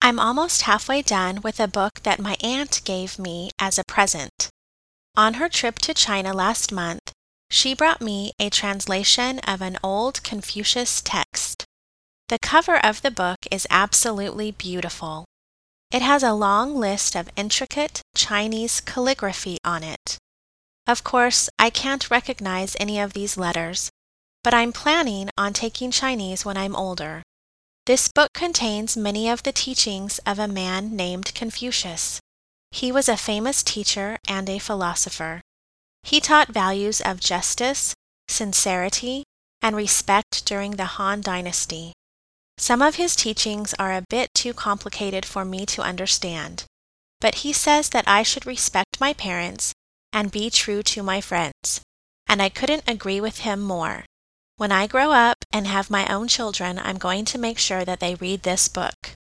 I'm almost halfway done with a book that my aunt gave me as a present. On her trip to China last month, she brought me a translation of an old Confucius text. The cover of the book is absolutely beautiful. It has a long list of intricate Chinese calligraphy on it. Of course, I can't recognize any of these letters, but I'm planning on taking Chinese when I'm older. This book contains many of the teachings of a man named Confucius. He was a famous teacher and a philosopher. He taught values of justice, sincerity, and respect during the Han Dynasty. Some of his teachings are a bit too complicated for me to understand, but he says that I should respect my parents and be true to my friends, and I couldn't agree with him more. When I grow up and have my own children, I'm going to make sure that they read this book.